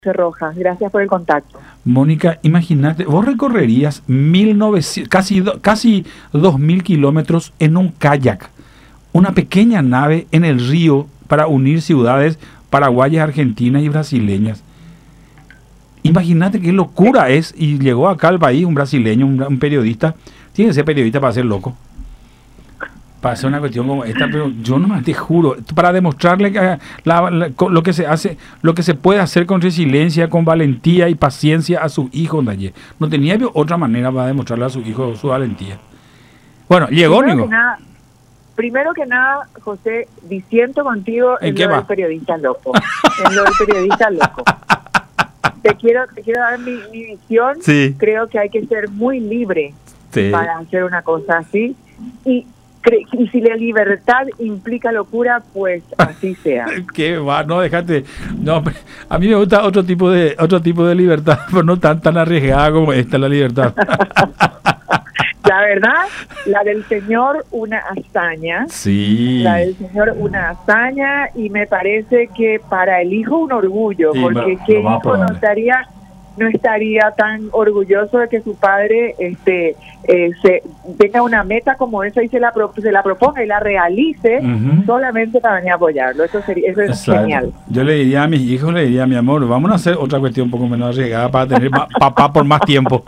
Rojas, gracias por el contacto. Mónica, imagínate, vos recorrerías 1900, casi 2000 kilómetros en un kayak, una pequeña nave en el río para unir ciudades paraguayas, argentinas y brasileñas. Imagínate qué locura es, y llegó acá al país un brasileño, un periodista, tiene que ser periodista para ser loco, para hacer una cuestión como esta, pero yo no te juro, para demostrarle que lo que se hace, lo que se puede hacer con resiliencia, con valentía y paciencia a su hijo. No tenía otra manera para demostrarle a su hijo su valentía. Bueno, llegó, Primero que nada, José, disiento contigo en lo del periodista loco. En lo del periodista loco. Te quiero dar mi visión. Sí. Creo que hay que ser muy libre para hacer una cosa así. Y si la libertad implica locura, pues así sea. ¿Qué va? No, déjate. No, a mí me gusta otro tipo de libertad, pero no tan arriesgada como esta, la libertad. La verdad, la del señor, una hazaña. Sí. La del señor, una hazaña, y me parece que para el hijo un orgullo, sí, porque qué hijo no estaría tan orgulloso de que su padre se tenga una meta como esa y se la proponga y la realice solamente para venir a apoyarlo. Eso es genial. Yo le diría a mis hijos, mi amor, vamos a hacer otra cuestión un poco menos arriesgada para tener papá por más tiempo.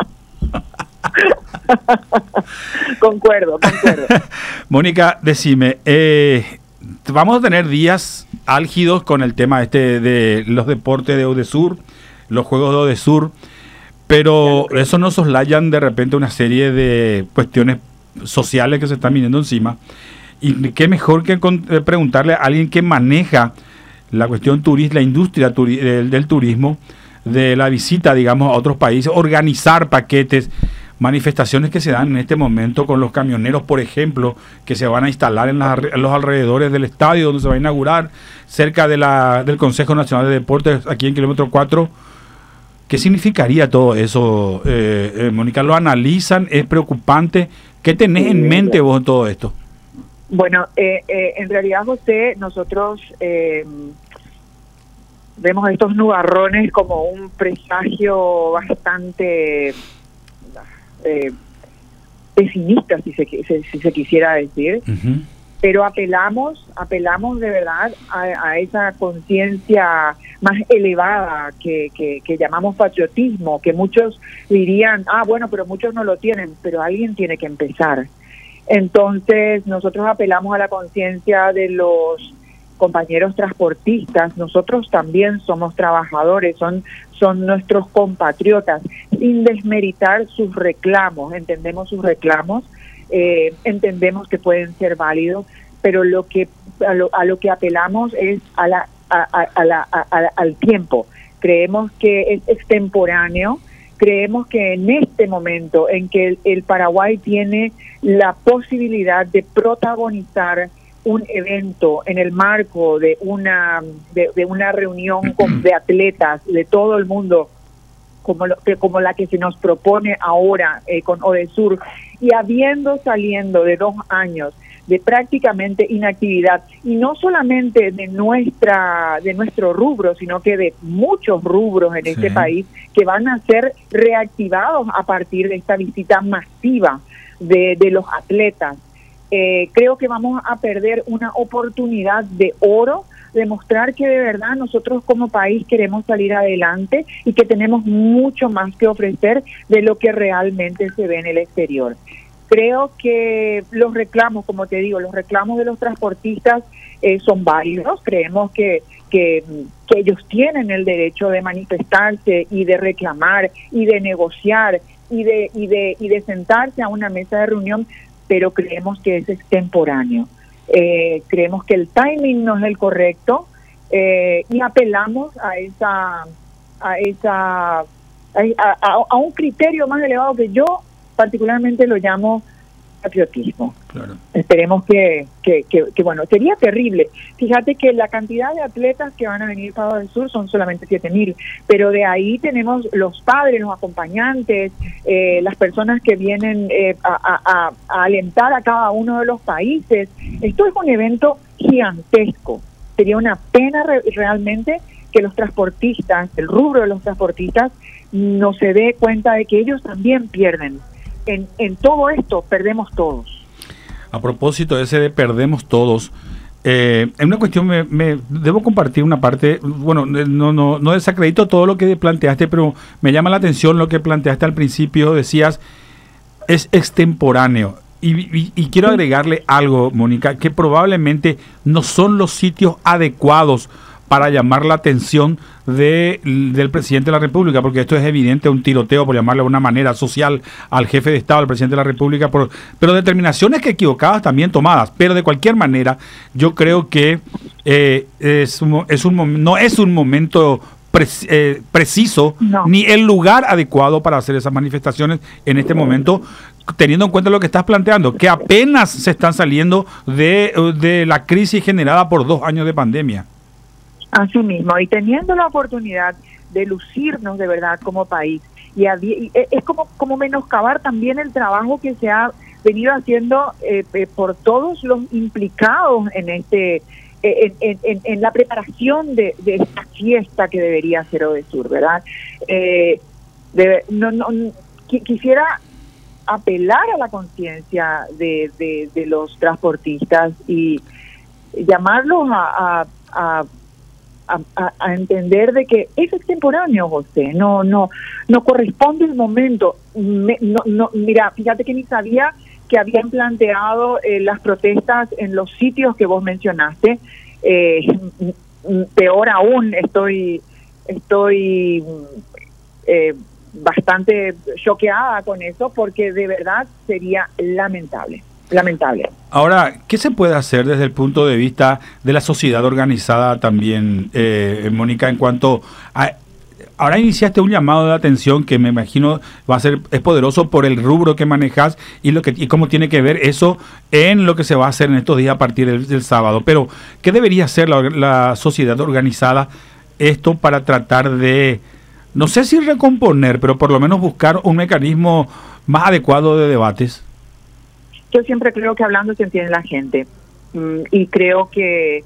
Concuerdo. Mónica, decime, vamos a tener días álgidos con el tema de los deportes de UDESUR, los juegos de UDESUR, pero eso no soslayan de repente una serie de cuestiones sociales que se están viniendo encima. Y qué mejor que preguntarle a alguien que maneja la cuestión la industria del turismo, de la visita, digamos, a otros países, organizar paquetes, manifestaciones que se dan en este momento con los camioneros, por ejemplo, que se van a instalar en los alrededores del estadio donde se va a inaugurar, cerca del Consejo Nacional de Deportes, aquí en kilómetro 4. ¿Qué significaría todo eso, Mónica? ¿Lo analizan? ¿Es preocupante? ¿Qué tenés en mente vos en todo esto? Bueno, en realidad, José, nosotros vemos estos nubarrones como un presagio bastante pesimista, si se quisiera decir, pero apelamos de verdad a esa conciencia más elevada que llamamos patriotismo, que muchos dirían, bueno, pero muchos no lo tienen, pero alguien tiene que empezar. Entonces nosotros apelamos a la conciencia de los compañeros transportistas. Nosotros también somos trabajadores, son nuestros compatriotas, sin desmeritar sus reclamos. Entendemos sus reclamos, entendemos que pueden ser válidos, pero a lo que apelamos es al tiempo. Creemos que es extemporáneo. Creemos que en este momento en que el Paraguay tiene la posibilidad de protagonizar un evento en el marco de una reunión de atletas de todo el mundo, como la que se nos propone ahora con UDESUR, y saliendo de 2 años de prácticamente inactividad, y no solamente de nuestro rubro, sino que de muchos rubros en este país que van a ser reactivados a partir de esta visita masiva de los atletas. Creo que vamos a perder una oportunidad de oro de mostrar que de verdad nosotros como país queremos salir adelante y que tenemos mucho más que ofrecer de lo que realmente se ve en el exterior. Creo que los reclamos, como te digo, los reclamos de los transportistas son válidos. Creemos que ellos tienen el derecho de manifestarse y de reclamar y de negociar y de sentarse a una mesa de reunión, pero creemos que es extemporáneo. Creemos que el timing no es el correcto, y apelamos a un criterio más elevado que yo particularmente lo llamo patriotismo. Claro. Esperemos que bueno, sería terrible. Fíjate que la cantidad de atletas que van a venir para UDESUR son solamente 7.000, pero de ahí tenemos los padres, los acompañantes, las personas que vienen a alentar a cada uno de los países. Esto es un evento gigantesco. Sería una pena realmente que los transportistas, el rubro de los transportistas, no se dé cuenta de que ellos también pierden. En todo esto perdemos todos. A propósito de ese de perdemos todos, en una cuestión me debo compartir una parte, bueno, no desacredito todo lo que planteaste, pero me llama la atención lo que planteaste al principio, decías, es extemporáneo. Y quiero agregarle algo, Mónica, que probablemente no son los sitios adecuados para llamar la atención del presidente de la República, porque esto es evidente, un tiroteo, por llamarlo de una manera social, al jefe de Estado, al presidente de la República, pero determinaciones que equivocadas también tomadas. Pero de cualquier manera, yo creo que no es un momento preciso, no, ni el lugar adecuado para hacer esas manifestaciones en este momento, teniendo en cuenta lo que estás planteando, que apenas se están saliendo de la crisis generada por 2 años de pandemia. Así mismo, y teniendo la oportunidad de lucirnos de verdad como país, y es como menoscabar también el trabajo que se ha venido haciendo por todos los implicados en la preparación de esta fiesta que debería ser Odesur, ¿verdad? Quisiera apelar a la conciencia de los transportistas y llamarlos a entender de que es extemporáneo, José, no corresponde el momento. Mira, fíjate que ni sabía que habían planteado las protestas en los sitios que vos mencionaste. Peor aún, estoy bastante choqueada con eso, porque de verdad sería lamentable. Ahora, ¿qué se puede hacer desde el punto de vista de la sociedad organizada también, Mónica, en cuanto a... Ahora iniciaste un llamado de atención que me imagino es poderoso por el rubro que manejas y cómo tiene que ver eso en lo que se va a hacer en estos días a partir del sábado. Pero, ¿qué debería hacer la sociedad organizada esto para tratar de, no sé si recomponer, pero por lo menos buscar un mecanismo más adecuado de debates? Yo siempre creo que hablando se entiende la gente, y creo que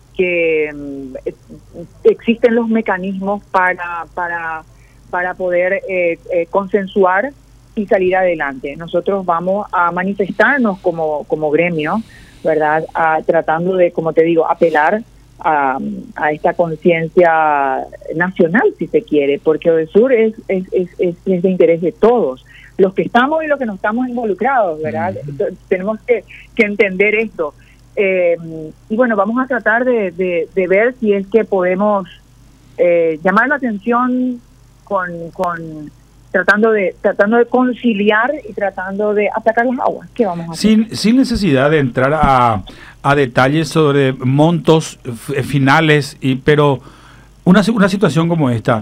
existen los mecanismos para poder consensuar y salir adelante. Nosotros vamos a manifestarnos como gremio, ¿verdad? Tratando de, como te digo, apelar a esta conciencia nacional, si se quiere, porque Odesur es de interés de todos, los que estamos y los que no estamos involucrados, ¿verdad? Tenemos que entender esto. Y bueno, vamos a tratar de ver si es que podemos llamar la atención tratando de conciliar y tratando de atacar las aguas. ¿Qué vamos a hacer? Sin necesidad de entrar a detalles sobre montos finales, pero una situación como esta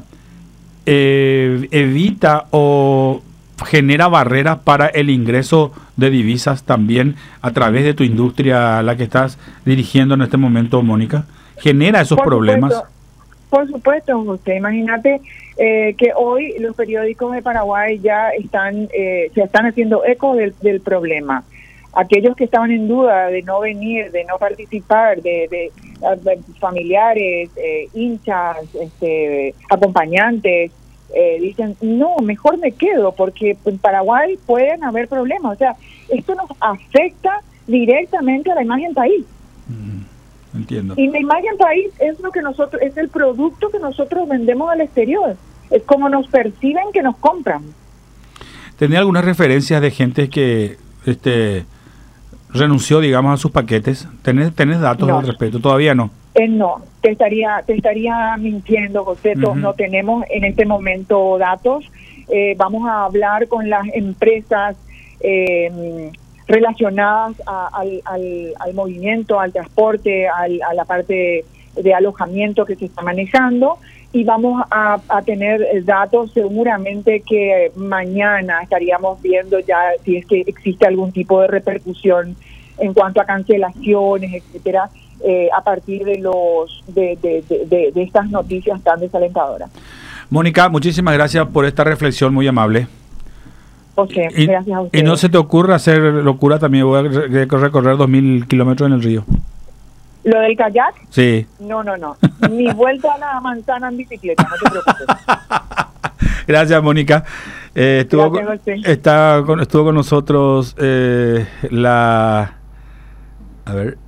evita o genera barreras para el ingreso de divisas también a través de tu industria, la que estás dirigiendo en este momento, Mónica. ¿Genera esos problemas? Por supuesto, José. Imagínate que hoy los periódicos de Paraguay ya se están haciendo eco del problema. Aquellos que estaban en duda de no venir, de no participar, de familiares, hinchas, acompañantes, dicen, no, mejor me quedo, porque en Paraguay pueden haber problemas. O sea, esto nos afecta directamente a la imagen país. Entiendo. Y la imagen país es es el producto que nosotros vendemos al exterior. Es como nos perciben, que nos compran. ¿Tenía algunas referencias de gente que renunció, digamos, a sus paquetes? ¿Tenés datos al respecto? Todavía no. No, te estaría mintiendo, José. No tenemos en este momento datos. Vamos a hablar con las empresas relacionadas al movimiento, al transporte, a la parte de alojamiento que se está manejando, y vamos a tener datos seguramente que mañana estaríamos viendo ya si es que existe algún tipo de repercusión en cuanto a cancelaciones, etcétera, a partir de estas noticias tan desalentadoras. Mónica, muchísimas gracias por esta reflexión muy amable. Okay, gracias a usted. Y no se te ocurra hacer locura también, voy a recorrer 2.000 kilómetros en el río. ¿Lo del kayak? Sí. No. Ni vuelta a la manzana en bicicleta, no te preocupes. Gracias, Mónica. Estuvo con nosotros a ver,